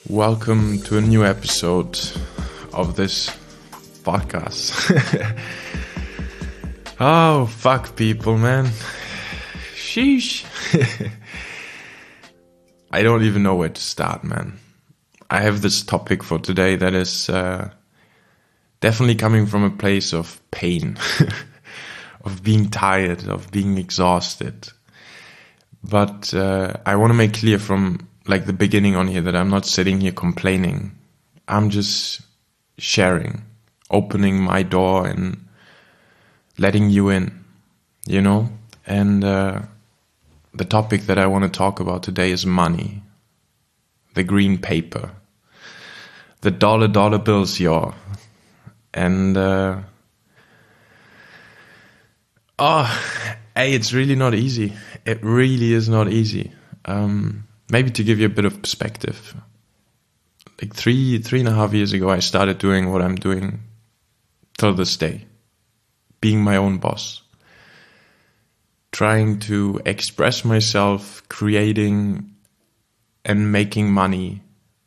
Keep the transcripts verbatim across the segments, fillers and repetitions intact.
Welcome to a new episode of this podcast. Oh, fuck people, man. Sheesh. I don't even know where to start, man. I have this topic for today that is uh, definitely coming from a place of pain, of being tired, of being exhausted. But uh, I want to make clear from like the beginning on here that I'm not sitting here complaining. I'm just sharing, opening my door and letting you in, you know? And uh, the topic that I want to talk about today is money. The green paper. The dollar dollar bills, y'all. And, uh, oh, hey, it's really not easy. It really is not easy. Um... Maybe to give you a bit of perspective, like three, three and a half years ago, I started doing what I'm doing till this day, being my own boss, trying to express myself, creating and making money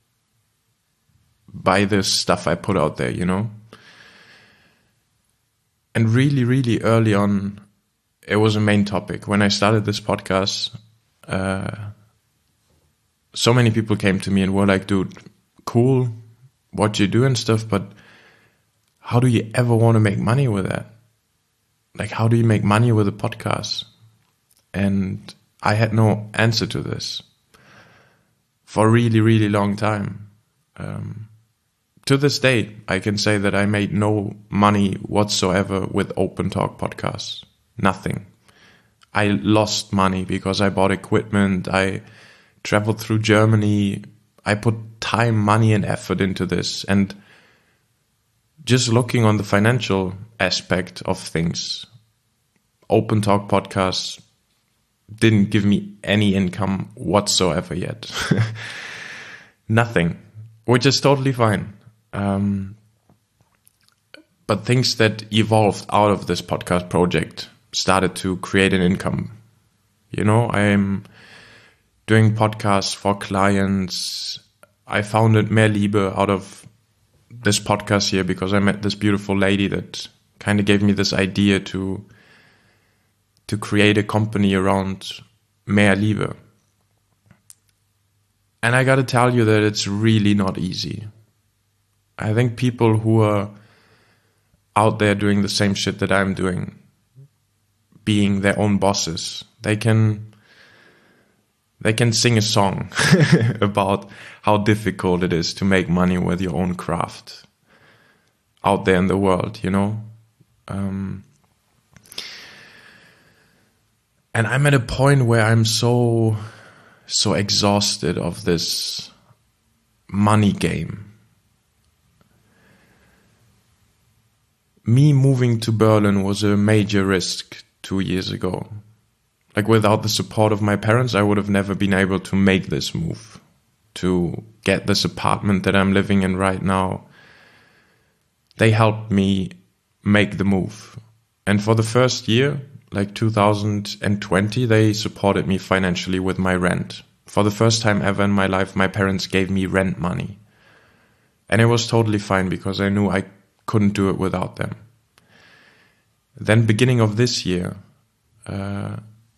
by the stuff I put out there, you know? And really, really early on, it was a main topic. When I started this podcast, uh, so many people came to me and were like, dude, cool what you do and stuff, but how do you ever want to make money with that? Like, how do you make money with a podcast? And I had no answer to this for a really, really long time. Um, to this day, I can say that I made no money whatsoever with Open Talk podcasts. Nothing. I lost money because I bought equipment. I traveled through Germany. I put time, money, and effort into this. And just looking on the financial aspect of things, Open Talk podcasts didn't give me any income whatsoever yet. Nothing, which is totally fine. Um, but things that evolved out of this podcast project started to create an income. You know, I'm doing podcasts for clients. I founded Mehr Liebe out of this podcast here because I met this beautiful lady that kind of gave me this idea to to create a company around Mehr Liebe. And I gotta tell you that it's really not easy. I think people who are out there doing the same shit that I'm doing, being their own bosses, they can They can sing a song about how difficult it is to make money with your own craft out there in the world, you know? Um, and I'm at a point where I'm so, so exhausted of this money game. Me moving to Berlin was a major risk two years ago. Like, without the support of my parents, I would have never been able to make this move, to get this apartment that I'm living in right now. They helped me make the move. And for the first year, like two thousand twenty, they supported me financially with my rent. For the first time ever in my life, my parents gave me rent money. And it was totally fine because I knew I couldn't do it without them. Then beginning of this year, uh,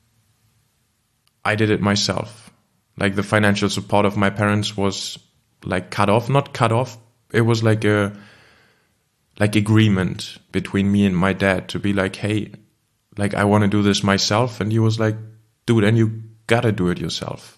I did it myself. Like, the financial support of my parents was like cut off, not cut off. It was like a, like agreement between me and my dad to be like, hey, like, I want to do this myself. And he was like, dude, and you gotta do it yourself.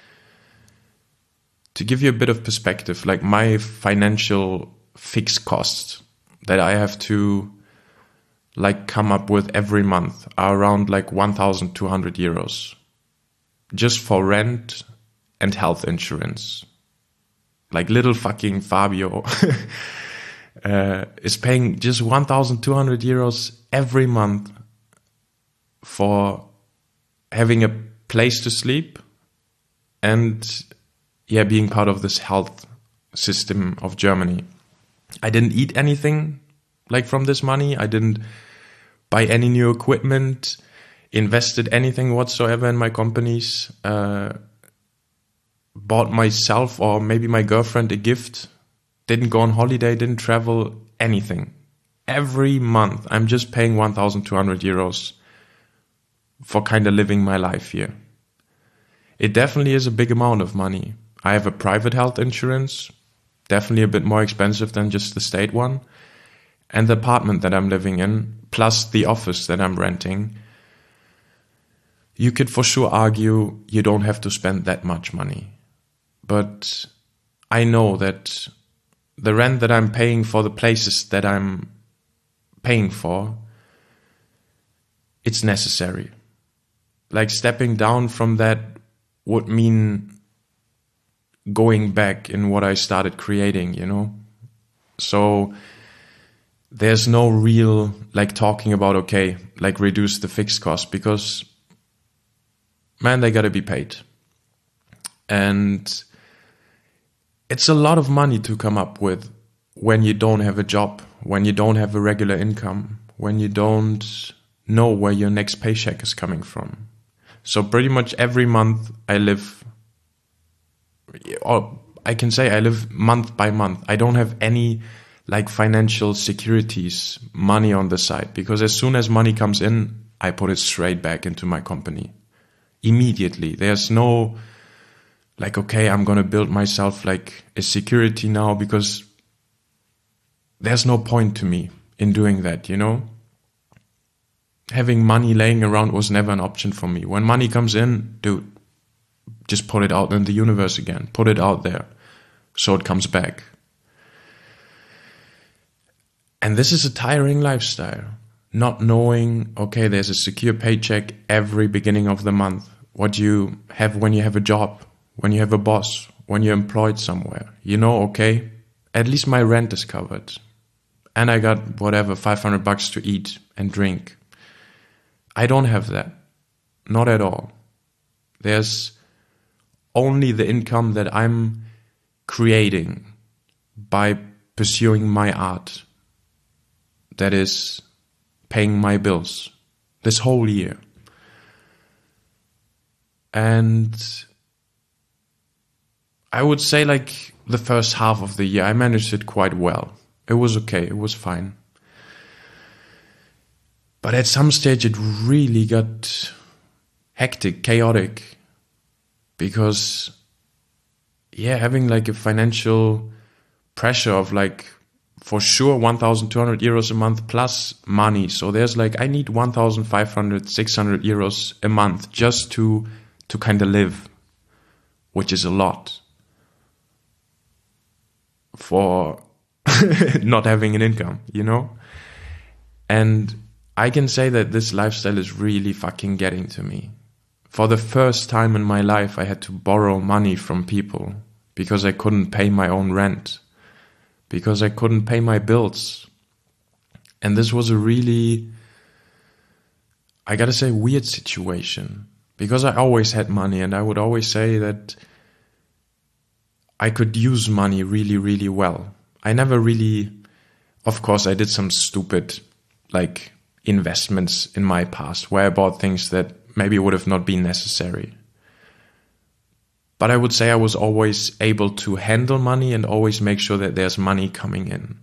To give you a bit of perspective, like, my financial fixed costs that I have to like come up with every month are around like one thousand two hundred euros. Just for rent and health insurance. Like, little fucking Fabio uh, is paying just one thousand two hundred euros every month for having a place to sleep and, yeah, being part of this health system of Germany. I didn't eat anything like from this money. I didn't buy any new equipment, invested anything whatsoever in my companies. Uh, bought myself or maybe my girlfriend a gift, didn't go on holiday, didn't travel, anything. Every month, I'm just paying one thousand two hundred euros for kind of living my life here. It definitely is a big amount of money. I have a private health insurance, definitely a bit more expensive than just the state one. And the apartment that I'm living in, plus the office that I'm renting, you could for sure argue you don't have to spend that much money. But I know that the rent that I'm paying for the places that I'm paying for, it's necessary. Like stepping down from that would mean going back in what I started creating, you know? So there's no real like talking about, okay, like reduce the fixed cost, because man, they gotta be paid. And it's a lot of money to come up with when you don't have a job, when you don't have a regular income, when you don't know where your next paycheck is coming from. So pretty much every month I live, or I can say I live month by month. I don't have any like financial securities, money on the side, because as soon as money comes in, I put it straight back into my company. Immediately. There's no like, okay, I'm going to build myself like a security now, because there's no point to me in doing that, you know? Having money laying around was never an option for me. When money comes in, dude, just put it out in the universe again. Put it out there so it comes back. And this is a tiring lifestyle. Not knowing, okay, there's a secure paycheck every beginning of the month. What you have when you have a job, when you have a boss, when you're employed somewhere. You know, okay, at least my rent is covered. And I got whatever, five hundred bucks to eat and drink. I don't have that. Not at all. There's only the income that I'm creating by pursuing my art that is paying my bills this whole year. And I would say like the first half of the year, I managed it quite well. It was okay. It was fine. But at some stage it really got hectic, chaotic, because yeah, having like a financial pressure of like for sure one thousand two hundred euros a month plus money. So there's like, I need one thousand five hundred, six hundred euros a month just to, to kind of live, which is a lot for not having an income, you know? And I can say that this lifestyle is really fucking getting to me. For the first time in my life, I had to borrow money from people because I couldn't pay my own rent, because I couldn't pay my bills. And this was a really, I gotta say, weird situation, because I always had money and I would always say that I could use money really, really well. I never really, of course, I did some stupid, like, investments in my past where I bought things that maybe would have not been necessary. But I would say I was always able to handle money and always make sure that there's money coming in.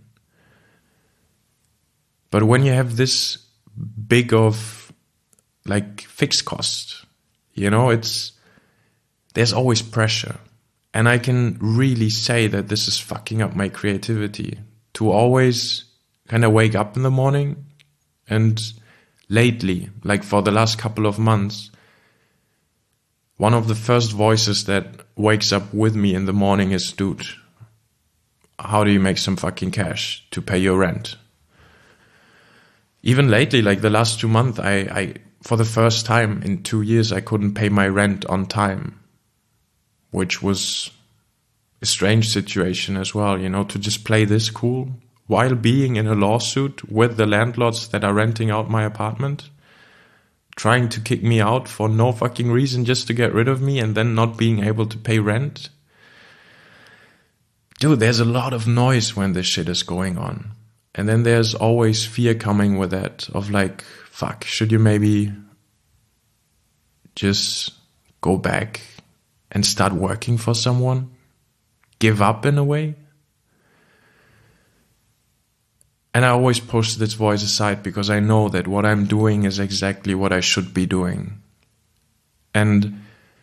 But when you have this big of like fixed cost, you know, it's, there's always pressure. And I can really say that this is fucking up my creativity, to always kind of wake up in the morning. And lately, like for the last couple of months, one of the first voices that wakes up with me in the morning is, dude, how do you make some fucking cash to pay your rent? Even lately, like the last two months, I, I for the first time in two years, I couldn't pay my rent on time, which was a strange situation as well, you know, to just play this cool while being in a lawsuit with the landlords that are renting out my apartment, trying to kick me out for no fucking reason, just to get rid of me, and then not being able to pay rent. Dude, there's a lot of noise when this shit is going on. And then there's always fear coming with that, of like, fuck, should you maybe just go back and start working for someone, give up in a way. And I always push this voice aside because I know that what I'm doing is exactly what I should be doing. And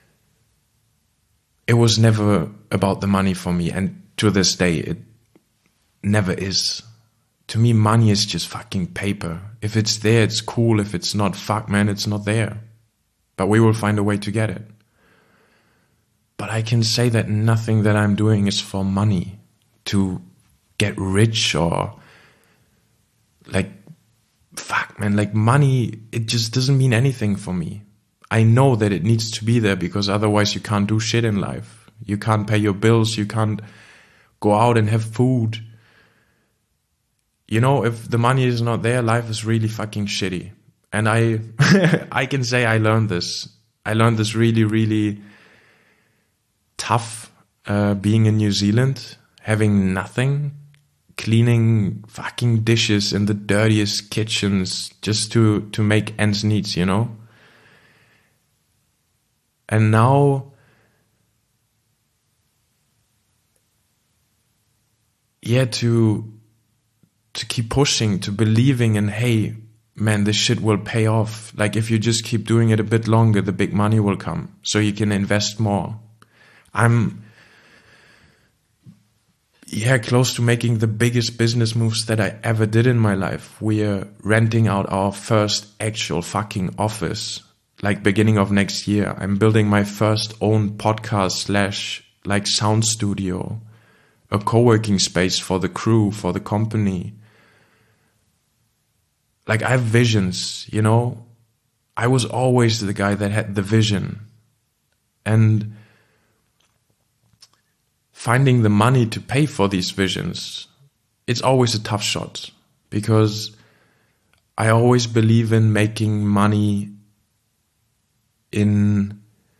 it was never about the money for me. And to this day, it never is. To me, money is just fucking paper. If it's there, it's cool. If it's not, fuck man, it's not there. But we will find a way to get it. But I can say that nothing that I'm doing is for money, to get rich or like, fuck man, like money, it just doesn't mean anything for me. I know that it needs to be there because otherwise you can't do shit in life. You can't pay your bills. You can't go out and have food. You know, if the money is not there, life is really fucking shitty. And I, I can say I learned this. I learned this really, really tough, uh, being in New Zealand, having nothing, cleaning fucking dishes in the dirtiest kitchens just to, to make ends meet, you know? And now, yeah, to, to keep pushing, to believing in, hey, man, this shit will pay off. Like if you just keep doing it a bit longer, the big money will come so you can invest more. I'm, yeah, close to making the biggest business moves that I ever did in my life. We are renting out our first actual fucking office, like beginning of next year. I'm building my first own podcast slash like sound studio, a co-working space for the crew, for the company. Like I have visions, you know. I was always the guy that had the vision. And finding the money to pay for these visions, it's always a tough shot because I always believe in making money in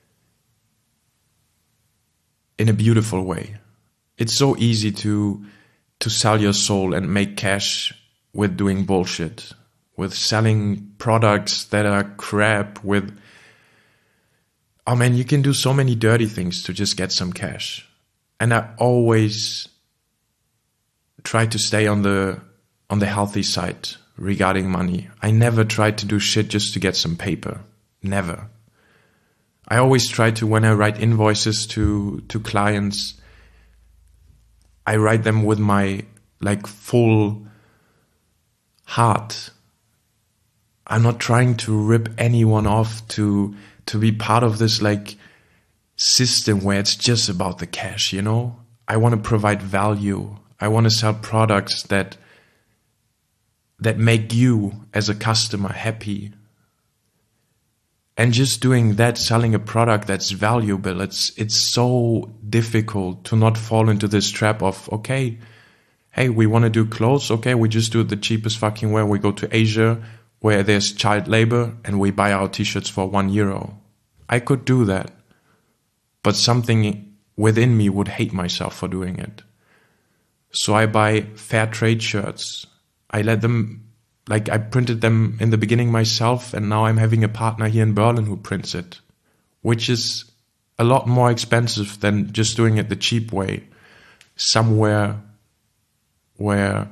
in a beautiful way. It's so easy to to sell your soul and make cash with doing bullshit, with selling products that are crap, with, oh man, you can do so many dirty things to just get some cash. And I always try to stay on the on the healthy side regarding money. I never try to do shit just to get some paper. Never. I always try to, when I write invoices to, to clients, I write them with my like full heart. I'm not trying to rip anyone off to to be part of this like system where it's just about the cash, you know? I want to provide value. I want to sell products that that make you as a customer happy. And just doing that, selling a product that's valuable, it's it's so difficult to not fall into this trap of, okay, hey, we want to do clothes, okay, we just do it the cheapest fucking way. We go to Asia where there's child labor and we buy our t-shirts for one euro. I could do that. But something within me would hate myself for doing it. So I buy fair trade shirts. I let them, like I printed them in the beginning myself, and now I'm having a partner here in Berlin who prints it, which is a lot more expensive than just doing it the cheap way, somewhere where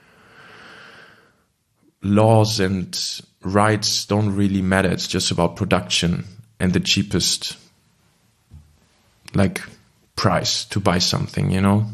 laws and rights don't really matter. It's just about production and the cheapest like price to buy something, you know?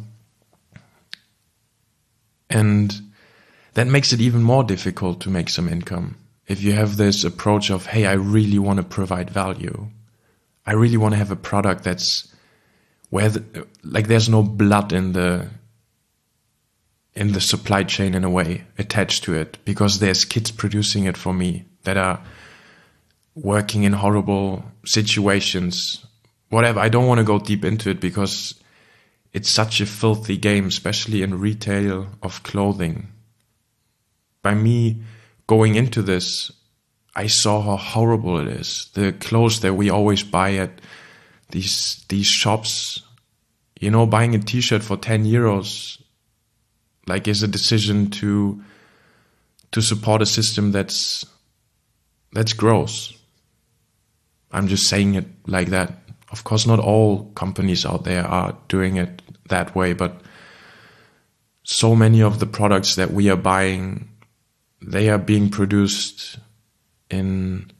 And that makes it even more difficult to make some income. If you have this approach of, hey, I really want to provide value. I really want to have a product that's where, the, like there's no blood in the, in the supply chain in a way attached to it, because there's kids producing it for me that are working in horrible situations. Whatever, I don't want to go deep into it because it's such a filthy game, especially in retail of clothing. By me going into this, I saw how horrible it is. The clothes that we always buy at these these shops, you know, buying a t-shirt for ten euros, like is a decision to to support a system that's that's gross. I'm just saying it like that. Of course, not all companies out there are doing it that way, but so many of the products that we are buying, they are being produced in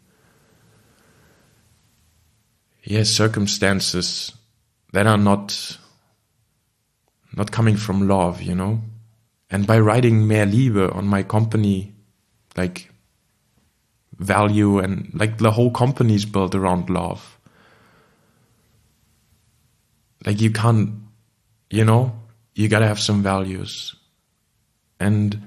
yeah, circumstances that are not not coming from love, you know. And by writing Mehr Liebe on my company, like value, and like the whole company is built around love. Like you can't, you know, you gotta have some values. And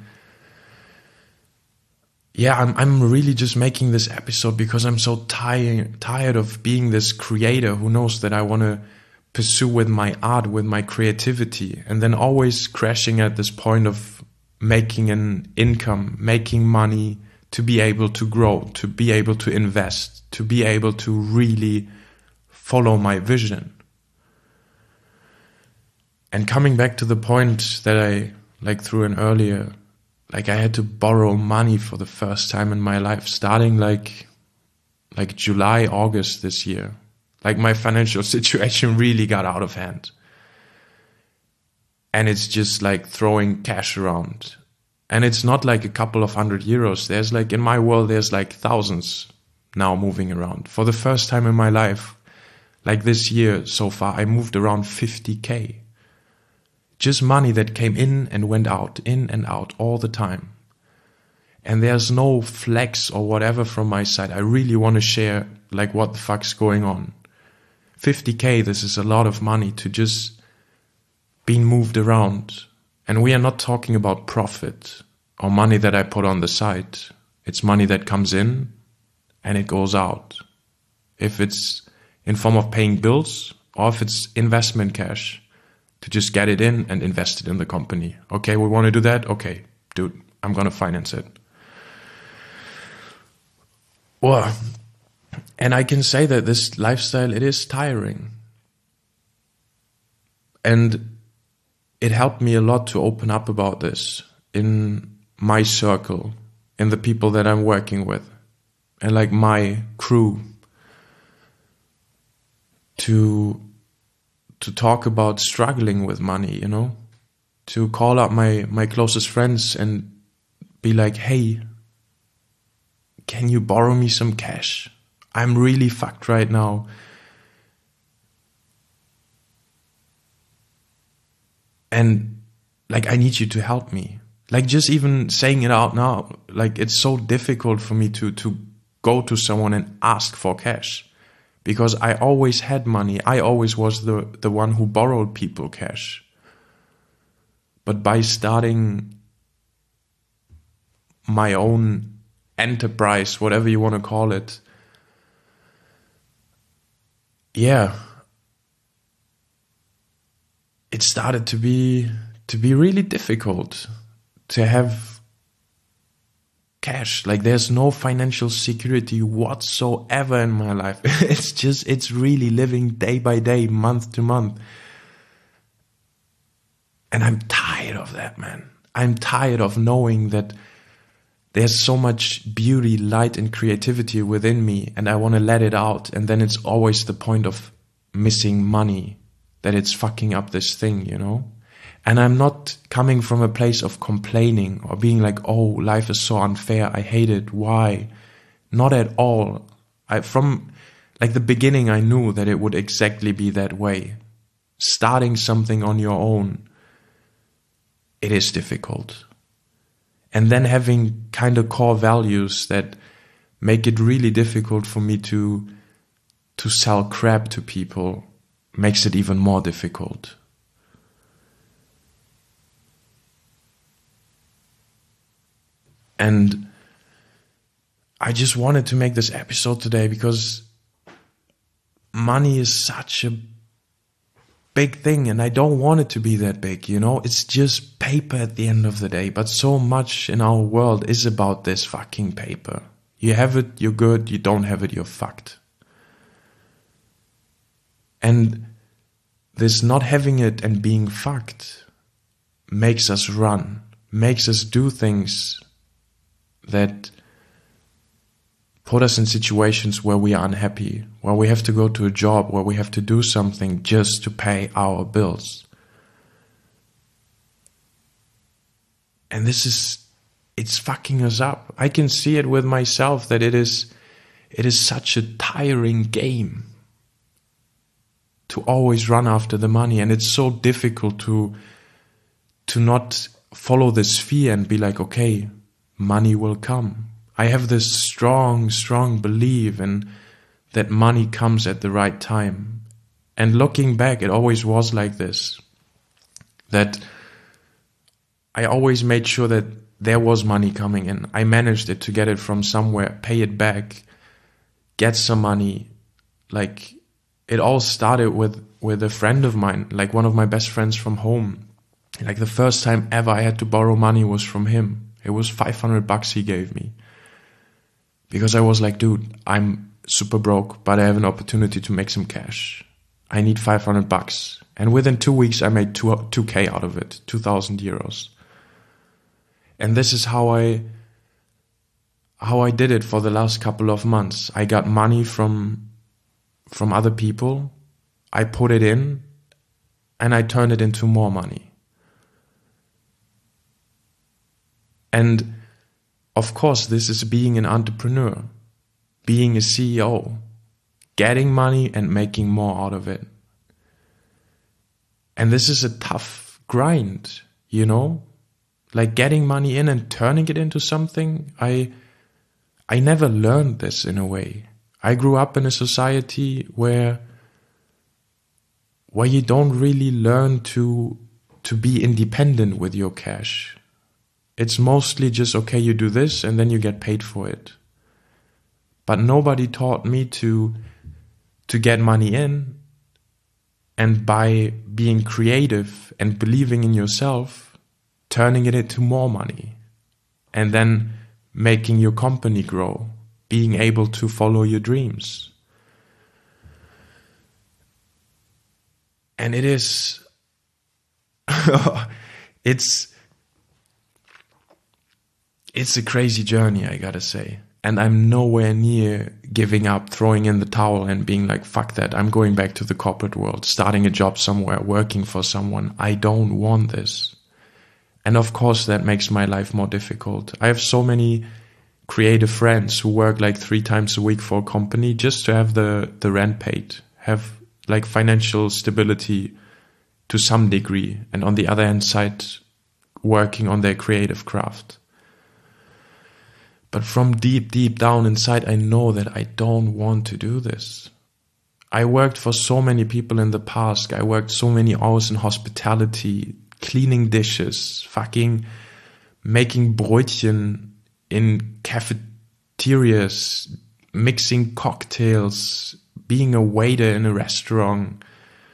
yeah, I'm I'm really just making this episode because I'm so tired tired of being this creator who knows that I want to pursue with my art, with my creativity, and then always crashing at this point of making an income, making money to be able to grow, to be able to invest, to be able to really follow my vision. And coming back to the point that I like threw in earlier, like I had to borrow money for the first time in my life, starting like like July, August this year. Like my financial situation really got out of hand. And it's just like throwing cash around. And it's not like a couple of hundred euros. There's like, in my world, there's like thousands now moving around. For the first time in my life, like this year so far, I moved around fifty K. Just money that came in and went out, in and out all the time. And there's no flex or whatever from my side. I really want to share like what the fuck's going on. fifty K, this is a lot of money to just being moved around. And we are not talking about profit or money that I put on the side. It's money that comes in and it goes out. If it's in form of paying bills or if it's investment cash, to just get it in and invest it in the company. Okay, we want to do that? Okay, dude, I'm going to finance it. Well, and I can say that this lifestyle, it is tiring. And it helped me a lot to open up about this in my circle, in the people that I'm working with, and like my crew, to to talk about struggling with money, you know, to call up my, my closest friends and be like, hey, can you borrow me some cash? I'm really fucked right now. And like, I need you to help me. Like just even saying it out now, like it's so difficult for me to, to go to someone and ask for cash. Because I always had money. I always was the, the one who borrowed people cash. But by starting my own enterprise, whatever you want to call it, yeah, it started to be to be really difficult to have cash. Like there's no financial security whatsoever in my life. It's just, it's really living day by day, month to month. And I'm tired of that, man. I'm tired of knowing that there's so much beauty, light, and creativity within me, and I want to let it out. And then it's always the point of missing money, that it's fucking up this thing, you know? And I'm not coming from a place of complaining or being like, oh, life is so unfair, I hate it, why? Not at all. I, from like the beginning, I knew that it would exactly be that way. Starting something on your own, it is difficult. And then having kind of core values that make it really difficult for me to, to sell crap to people makes it even more difficult. And I just wanted to make this episode today because money is such a big thing and I don't want it to be that big, you know? It's just paper at the end of the day, but so much in our world is about this fucking paper. You have it, you're good. You don't have it, you're fucked. And this not having it and being fucked makes us run, makes us do things that put us in situations where we are unhappy, where we have to go to a job, where we have to do something just to pay our bills. And this is, it's fucking us up. I can see it with myself that it is, it is such a tiring game to always run after the money. And it's so difficult to, to not follow this fear and be like, okay, money will come. I have this strong, strong belief in that money comes at the right time. And looking back, it always was like this. That I always made sure that there was money coming in. I managed it to get it from somewhere, pay it back, get some money. Like, it all started with, with a friend of mine, like one of my best friends from home. Like, the first time ever I had to borrow money was from him. It was five hundred bucks he gave me. Because I was like, dude, I'm super broke, but I have an opportunity to make some cash. I need five hundred bucks. And within two weeks, I made two, two K out of it, two thousand euros. And this is how I, how I did it for the last couple of months. I got money from, from other people. I put it in and I turned it into more money. And of course, this is being an entrepreneur, being a C E O, getting money and making more out of it. And this is a tough grind, you know, like getting money in and turning it into something. I, I never learned this in a way. I grew up in a society where, where you don't really learn to, to be independent with your cash. It's mostly just, okay, you do this and then you get paid for it. But nobody taught me to, to get money in, and by being creative and believing in yourself, turning it into more money, and then making your company grow, being able to follow your dreams. And it is, it's, It's a crazy journey, I gotta say. And I'm nowhere near giving up, throwing in the towel and being like, fuck that, I'm going back to the corporate world, starting a job somewhere, working for someone. I don't want this. And of course that makes my life more difficult. I have so many creative friends who work like three times a week for a company just to have the, the rent paid, have like financial stability to some degree. And on the other hand side, working on their creative craft. But from deep, deep down inside, I know that I don't want to do this. I worked for so many people in the past. I worked so many hours in hospitality, cleaning dishes, fucking making Brötchen in cafeterias, mixing cocktails, being a waiter in a restaurant.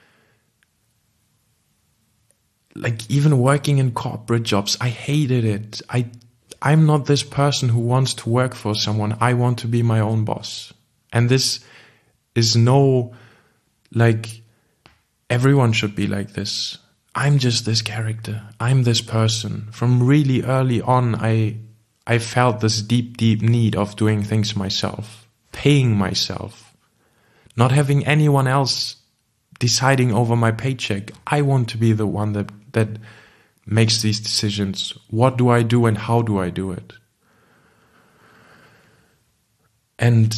Like even working in corporate jobs, I hated it. I I'm not this person who wants to work for someone. I want to be my own boss. And this is no, like, everyone should be like this. I'm just this character. I'm this person. From really early on, I, I felt this deep, deep need of doing things myself, paying myself, not having anyone else deciding over my paycheck. I want to be the one that, that, makes these decisions. What do I do and how do I do it? And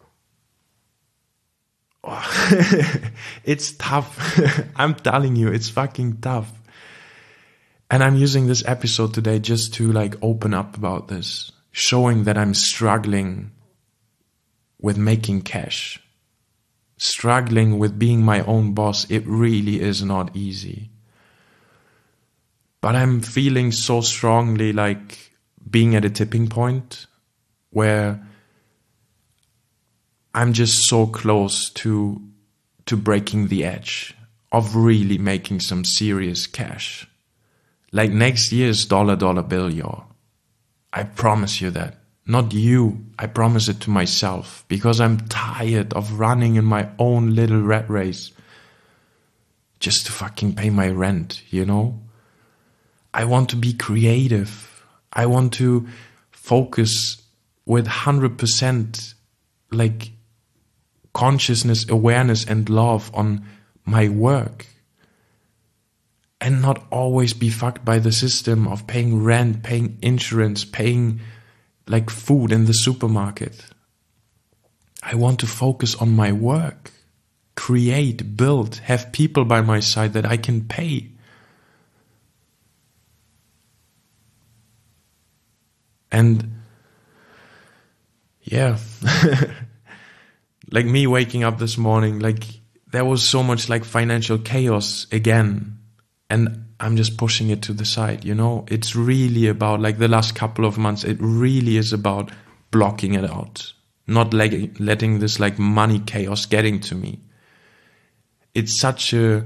oh, it's tough. I'm telling you, it's fucking tough. And I'm using this episode today just to like open up about this, showing that I'm struggling with making cash, struggling with being my own boss. It really is not easy. But I'm feeling so strongly like being at a tipping point where I'm just so close to to breaking the edge of really making some serious cash. Like next year's dollar dollar bill, yo. I promise you that. Not you. I promise it to myself because I'm tired of running in my own little rat race just to fucking pay my rent, you know? I want to be creative. I want to focus with one hundred percent like consciousness, awareness, and love on my work, and not always be fucked by the system of paying rent, paying insurance, paying like food in the supermarket. I want to focus on my work, create, build, have people by my side that I can pay. And yeah, like me waking up this morning, like there was so much like financial chaos again. And I'm just pushing it to the side, you know. It's really about, like the last couple of months, it really is about blocking it out. Not like letting this like money chaos getting to me. It's such a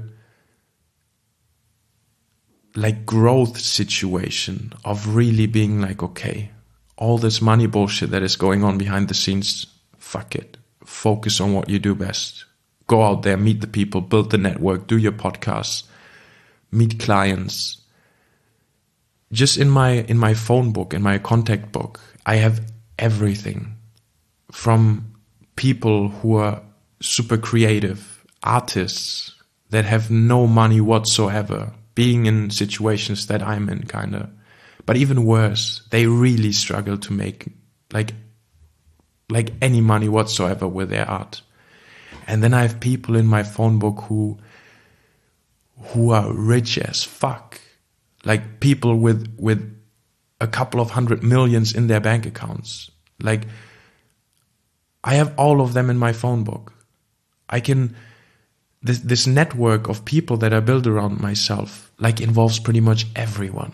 like growth situation of really being like, okay, all this money bullshit that is going on behind the scenes, fuck it. Focus on what you do best. Go out there, meet the people, build the network, do your podcasts, meet clients. Just in my in my phone book, in my contact book, I have everything from people who are super creative, artists that have no money whatsoever, being in situations that I'm in, kind of. But even worse, they really struggle to make like like any money whatsoever with their art. And then I have people in my phone book who who are rich as fuck. Like people with with a couple of hundred millions in their bank accounts. Like I have all of them in my phone book. I can this this network of people that I build around myself like involves pretty much everyone.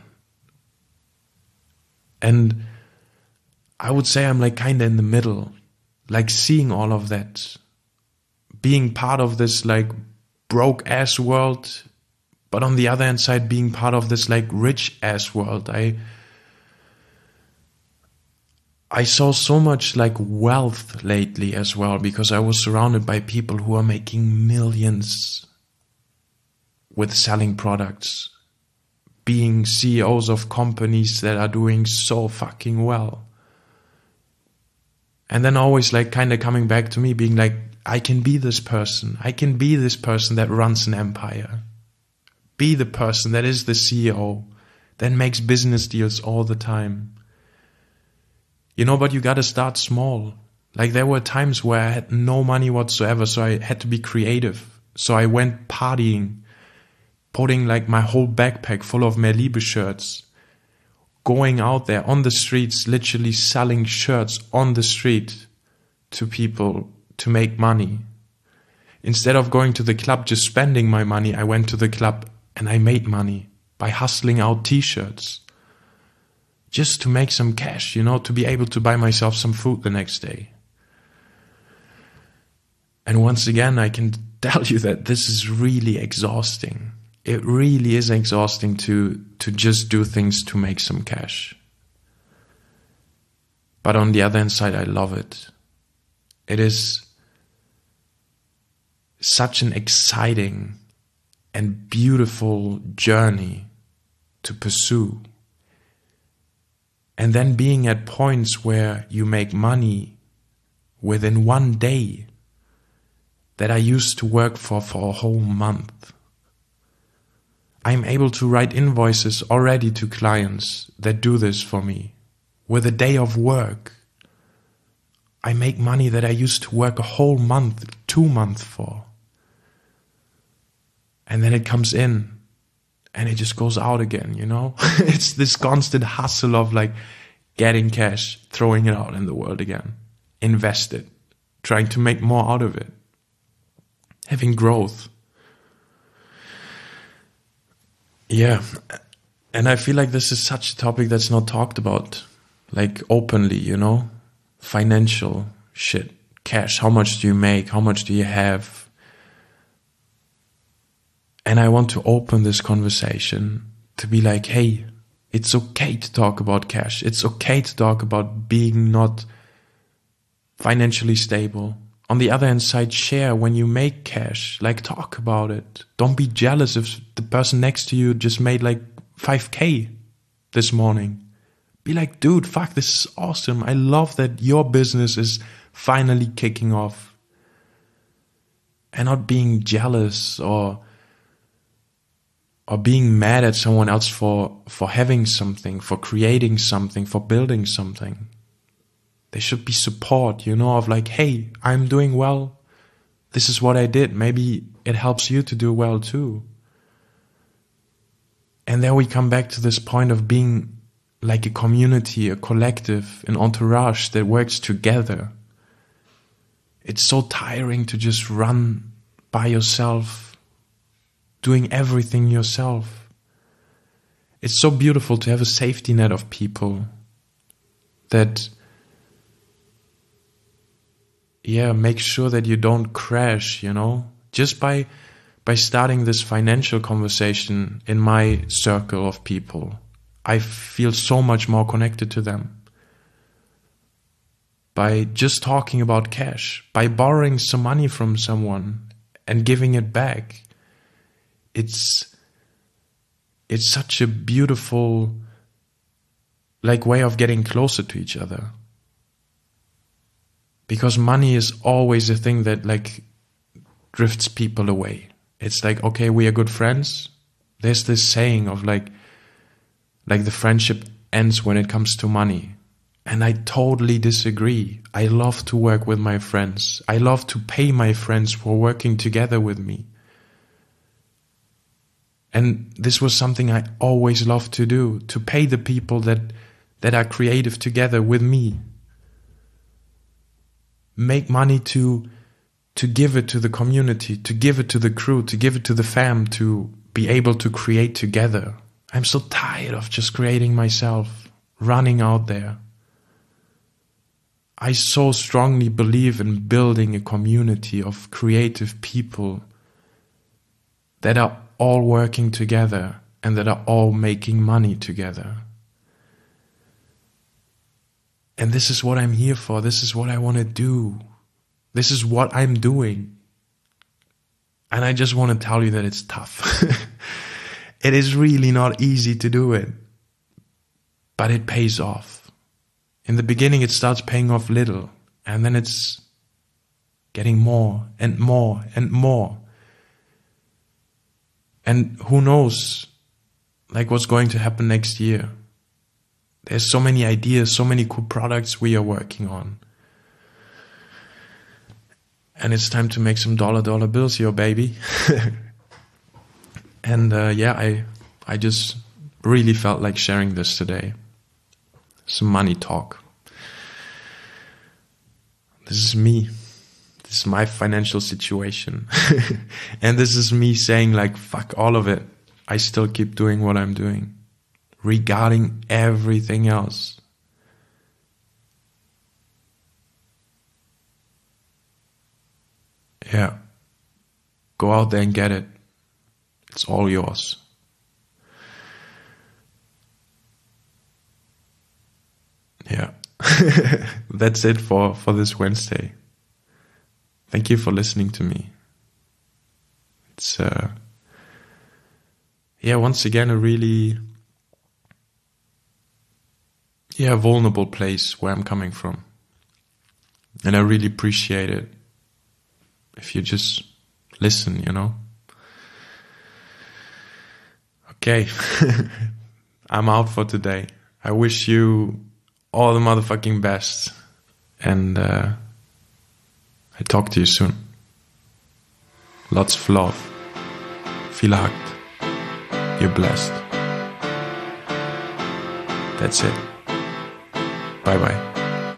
And I would say I'm like kind of in the middle, like seeing all of that, being part of this like broke ass world, but on the other hand side, being part of this like rich ass world. I, I saw so much like wealth lately as well, because I was surrounded by people who are making millions with selling products, being C E Os of companies that are doing so fucking well. And then always like kind of coming back to me being like, I can be this person. I can be this person that runs an empire. Be the person that is the C E O, that makes business deals all the time. You know, but you got to start small. Like there were times where I had no money whatsoever, so I had to be creative. So I went partying, putting like my whole backpack full of Mehr Liebe shirts, going out there on the streets, literally selling shirts on the street to people to make money. Instead of going to the club just spending my money, I went to the club and I made money by hustling out t-shirts. Just to make some cash, you know, to be able to buy myself some food the next day. And once again, I can tell you that this is really exhausting. It really is exhausting to, to just do things to make some cash. But on the other hand side, I love it. It is such an exciting and beautiful journey to pursue. And then being at points where you make money within one day that I used to work for for a whole month. I'm able to write invoices already to clients that do this for me. With a day of work, I make money that I used to work a whole month, two months for. And then it comes in and it just goes out again, you know? It's this constant hustle of like getting cash, throwing it out in the world again. Invest it, trying to make more out of it. Having growth. Yeah, and I feel like this is such a topic that's not talked about, like openly, you know, financial shit, cash, how much do you make, how much do you have? And I want to open this conversation to be like, hey, it's okay to talk about cash. It's okay to talk about being not financially stable. On the other hand side, share when you make cash, like talk about it. Don't be jealous if the person next to you just made like five K this morning. Be like, dude, fuck, this is awesome. I love that your business is finally kicking off. And not being jealous or or being mad at someone else for, for having something, for creating something, for building something. There should be support, you know, of like, hey, I'm doing well. This is what I did. Maybe it helps you to do well too. And then we come back to this point of being like a community, a collective, an entourage that works together. It's so tiring to just run by yourself, doing everything yourself. It's so beautiful to have a safety net of people that, yeah, make sure that you don't crash, you know, just by by starting this financial conversation in my circle of people. I feel so much more connected to them. By just talking about cash, by borrowing some money from someone and giving it back. It's it's such a beautiful like way of getting closer to each other. Because money is always a thing that like drifts people away. It's like, okay, we are good friends. There's this saying of like, like the friendship ends when it comes to money. And I totally disagree. I love to work with my friends. I love to pay my friends for working together with me. And this was something I always loved to do, to pay the people that, that are creative together with me. Make money to to give it to the community, to give it to the crew, to give it to the fam, to be able to create together. I'm so tired of just creating myself, running out there. I so strongly believe in building a community of creative people that are all working together and that are all making money together. And this is what I'm here for. This is what I want to do. This is what I'm doing. And I just want to tell you that it's tough. It is really not easy to do it. But it pays off. In the beginning, it starts paying off little. And then it's getting more and more and more. And who knows, like what's going to happen next year. There's so many ideas, so many cool products we are working on. And it's time to make some dollar dollar bills here, baby. And uh, yeah, I I just really felt like sharing this today. Some money talk. This is me. This is my financial situation. And this is me saying like, fuck all of it. I still keep doing what I'm doing. Regarding everything else. Yeah. Go out there and get it. It's all yours. Yeah. That's it for, for this Wednesday. Thank you for listening to me. It's, uh, yeah, once again, a really, yeah, vulnerable place where I'm coming from. And I really appreciate it if you just listen, you know. Okay, I'm out for today. I wish you all the motherfucking best. And uh, I talk to you soon. Lots of love. Viele hakt. You're blessed. That's it. Bye bye.